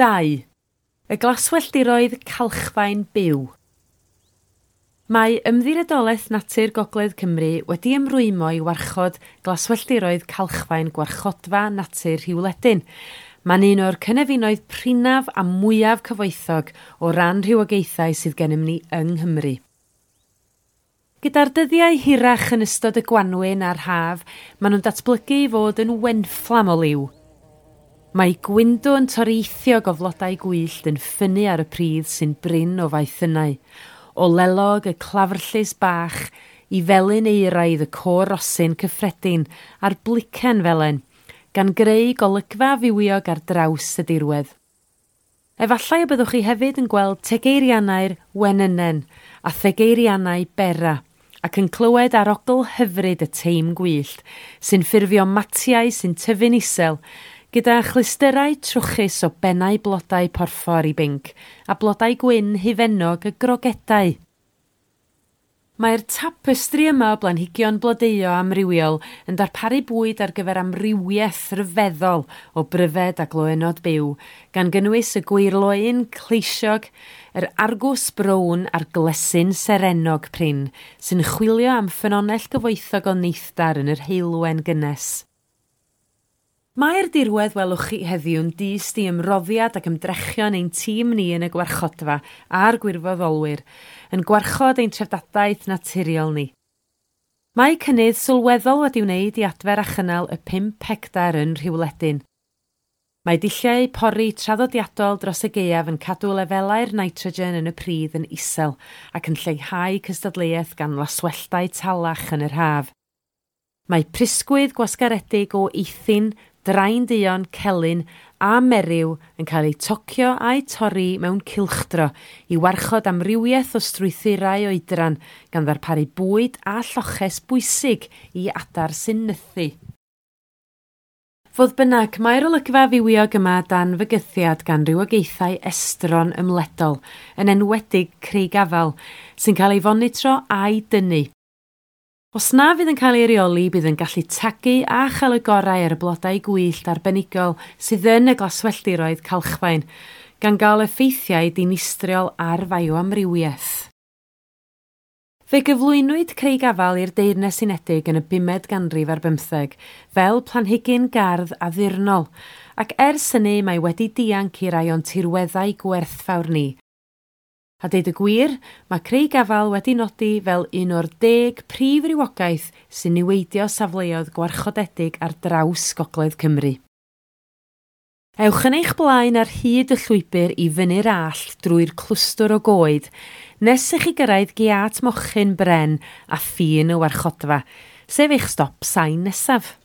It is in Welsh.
2. Y glaswelldiroedd calchfaen byw. Mae Ymddiriedolaeth Natur Gogledd Cymru wedi ymrwymo i warchod glaswelldiroedd calchfaen gwarchodfa natur Rhiwledyn. Mae'n un o'r cynefinoedd prinaf a mwyaf cyfoethog o ran rhywogaethau sydd gennym ni yng Nghymru. Gyda'r dyddiau hirach yn ystod y Gwanwyn a'r Haf, maen nhw'n datblygu i fod yn wenfflam o liw. Mae gwyndw yn toreithiog o flodau gwyllt yn ffynnu ar y pridd sy'n brin o faethynau. O lelog y clafrllys bach i felyn euraidd y côr rosyn cyffredin a'r blicen felen, gan greu golygfa fywiog ar draws y dirwedd. Efallai y byddwch chi hefyd yn gweld tegeiriannau'r wenynen a thegeiriannau bera, ac yn clywed arogl hyfryd y teim gwyllt, sy'n ffurfio matiau sy'n tyfu'n isel, gyda chlysterau trwchus o bennau blodau porffor i binc a blodau gwyn hufennog y grogedau. Mae'r tapestri yma o blanhigion blodeuo amrywiol yn darparu bwyd ar gyfer amrywiaeth rhyfeddol o bryfed a gloenod byw, gan gynnwys y gweirloyn cleisiog, yr argws brown a'r glesyn serenog prin, sy'n chwilio am ffynonell gyfoethog o neithdar yn yr heulwen gynnes. Mae'r dirwedd welwch chi heddiw'n dyst i ymroddiad ac ymdrechion ein tîm ni yn y gwarchodfa a'r gwirfoddolwyr, yn gwarchod ein trefdadaeth naturiol ni. Mae cynnydd sylweddol wedi wneud i adfer a chynnal y 5 hectar yn Rhiwledyn. Mae dulliau pori traddodiadol dros y gaeaf yn cadw lefelau'r nitrogen yn y pridd yn isel ac yn lleihau cystadleuaeth gan laswelltau talach yn yr Haf. Mae prisgwydd gwasgaredig o eithin, draen duon, celyn a meryw yn cael eu tocio a'i torri mewn cylchdro i warchod amrywiaeth o strwythurau oedran gan ddarparu bwyd a lloches bwysig i adar sy'n nythu. Fodd bynnag, mae'r olygfa fywiog yma dan fygythiad gan rywogaethau estron ymledol, yn enwedig Creigafal, sy'n cael ei fonitro a'i dynnu. Os na fydd yn cael ei reoli, bydd yn gallu tagu a chael y gorau ar y blodau gwyllt arbenigol sydd yn y glaswelldiroedd calchfaen, gan gael effeithiau dinistriol ar fioamrywiaeth. Fe gyflwynwyd Creigafal i'r Deyrnas Unedig yn y 5ed ganrif ar 15 fel planhigyn gardd addurnol, ac ers hynny mae wedi dianc i rai o'n tirweddau gwerthfawr ni. A deud y gwir, mae Creigafal wedi nodi fel un o'r 10 prif rywogaeth sy'n niweidio safleoedd gwarchodedig ar draws Gogledd Cymru. Ewch yn eich blaen ar hyd y llwybr i fyny'r allt drwy'r clwstwr o goed, nes i chi gyrraedd giat mochyn bren a ffin y warchodfa, sef eich stop sain nesaf.